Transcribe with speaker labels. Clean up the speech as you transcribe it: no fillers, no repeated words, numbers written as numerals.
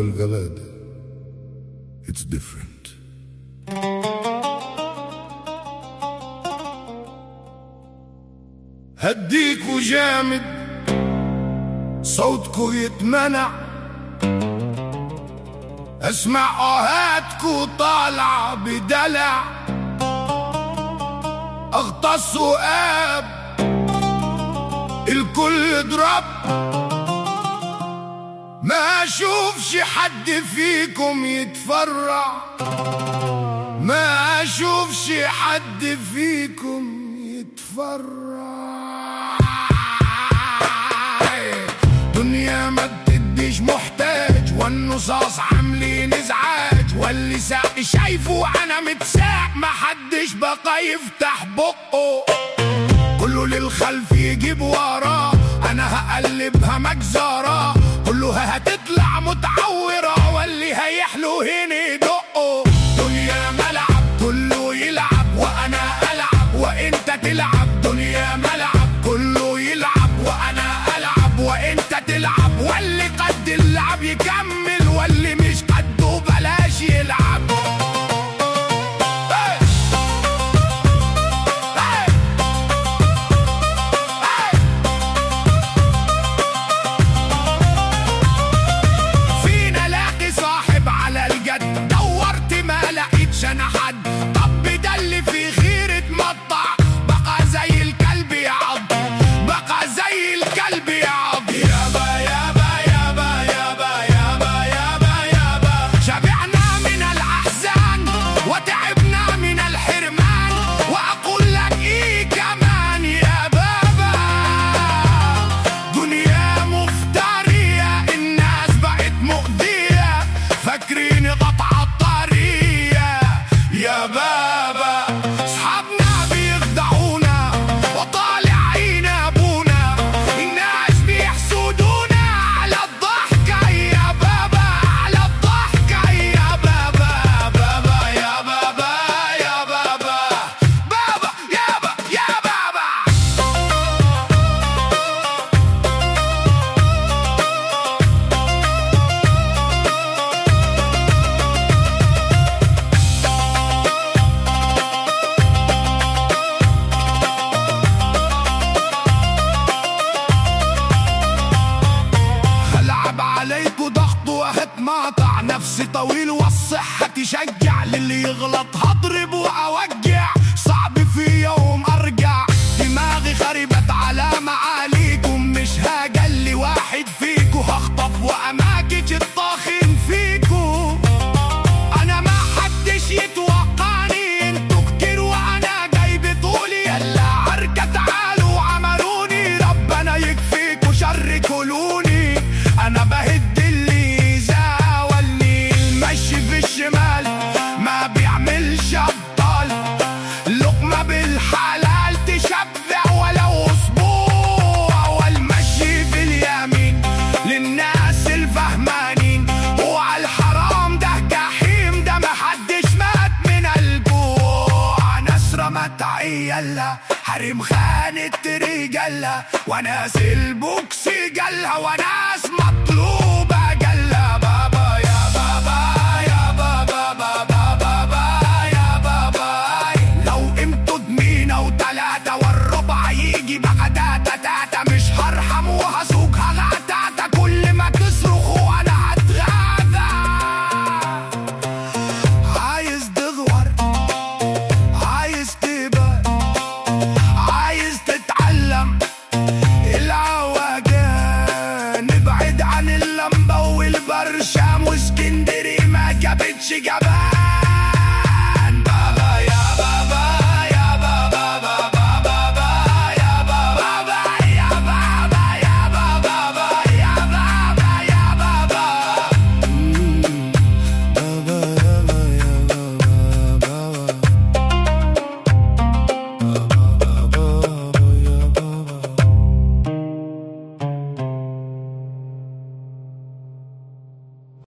Speaker 1: والغلادة. It's different. هديكوا جامد صوتكوا يتمنع، اسمع آهاتكوا طالعة بدلع، اغطس وقاب الكل يضرب، ما اشوفش حد فيكم يتفرع، ما اشوفش حد فيكم يتفرع. دنيا ما بتديش محتاج، والنصاص عاملين ازعاج، واللي ساق شايفه انا متساق، ما حدش بقى يفتح بقه، كله للخلف يجيب وراه، انا هقلبها مجزرة، كله هتطلع متعورة، واللي هيحلو هنا يدقه. دنيا ملعب كله يلعب، وانا العب وانت تلعب، دنيا ملعب كله يلعب، وانا العب وانت تلعب، واللي قد اللعب يكمل، واللي مش قده بلاش يلعب. فينا لاقي صاحب على الجد، دورت ما لقيتش انا حد، طب ده اللي في خير اتمطع، بقى زي الكلب يعض، بقى زي الكلب يعض. يابا يابا يابا يابا يابا يابا يابا، شبعنا من الاحزان وتعبنا من الحرمان، واقول لك ايه كمان يا بابا، دنيا مفترية، الناس بقت مؤذية، فاكرين قطع الطرية يا بابا، صحابنا بيخدعونا وطالعين ابونا، الناس بيحسدونا على الضحكة يا بابا، على الضحكة يا بابا، بابا يا بابا يا بابا، بابا يابا يا بابا. هلعب عليكوا ضغط وهتماطع، نفسي طويل والصحة تشجع، للي يغلط هضرب واوجع، صعب في يوم ارجع، دماغي خربت على معاليكم، مش هاجلي واحد فيكو، هخطف واماكن الطاخن فيكو، انا ما حدش يتوقعني، انتوا كتير وانا جاي بطولي، يلا عركة تعالوا عملوني، ربنا يكفيكوا شر كلوني، انا بهد اللي زاولني، المشي في الشمال ما بيعملش ابطال، لقمة بالحلال تشبع ولو اسبوع، والمشي في اليمين للناس الفهمانين، وعلى الحرام ده جحيم، ده محدش مات من الجوع، ناس رمت عيالها، حريم خانت رجالها، وناس البوكس جالها، وناس